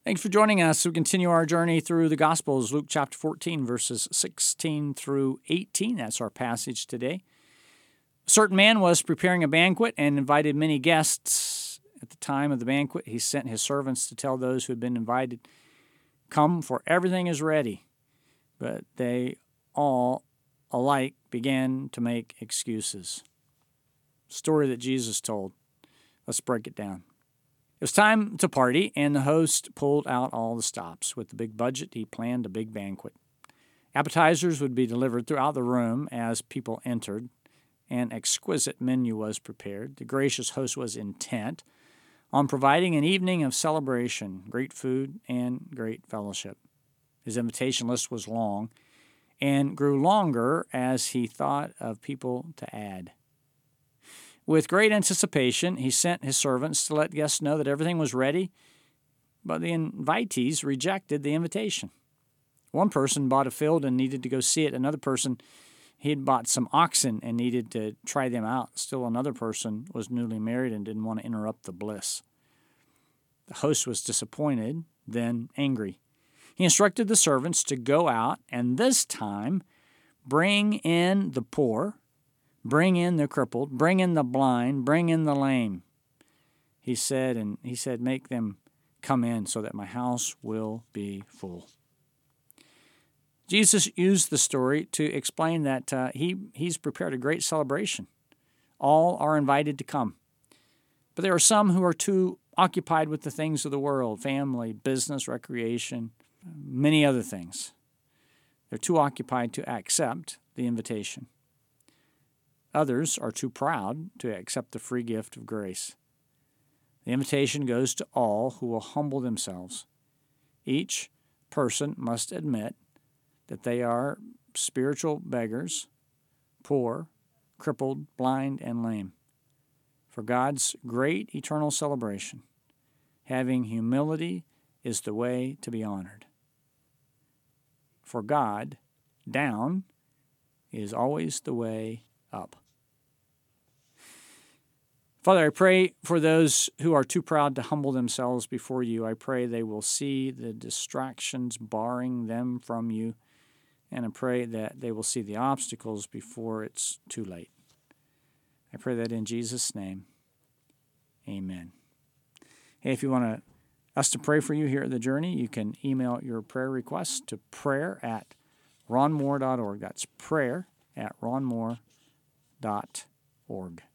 Thanks for joining us. We continue our journey through the Gospels, Luke chapter 14, verses 16 through 18. That's our passage today. A certain man was preparing a banquet and invited many guests. At the time of the banquet, he sent his servants to tell those who had been invited, "Come, for everything is ready." But they all alike began to make excuses. Story that Jesus told. Let's break it down. It was time to party, and the host pulled out all the stops. With the big budget, he planned a big banquet. Appetizers would be delivered throughout the room as people entered. An exquisite menu was prepared. The gracious host was intent on providing an evening of celebration, great food, and great fellowship. His invitation list was long and grew longer as he thought of people to add. With great anticipation, he sent his servants to let guests know that everything was ready, but the invitees rejected the invitation. One person bought a field and needed to go see it. Another person, he had bought some oxen and needed to try them out. Still another person was newly married and didn't want to interrupt the bliss. The host was disappointed, then angry. He instructed the servants to go out and this time bring in the poor, bring in the crippled, bring in the blind, bring in the lame. He said, make them come in so that my house will be full. Jesus used the story to explain that he's prepared a great celebration. All are invited to come. But there are some who are too occupied with the things of the world, family, business, recreation, many other things. They're too occupied to accept the invitation. Others are too proud to accept the free gift of grace. The invitation goes to all who will humble themselves. Each person must admit that they are spiritual beggars, poor, crippled, blind, and lame. For God's great eternal celebration, having humility is the way to be honored. For God, down is always the way up. Father, I pray for those who are too proud to humble themselves before you. I pray they will see the distractions barring them from you, and I pray that they will see the obstacles before it's too late. I pray that in Jesus' name, amen. Hey, if you want us to pray for you here at The Journey, you can email your prayer requests to prayer@ronmoore.org. That's prayer@ronmoore.org.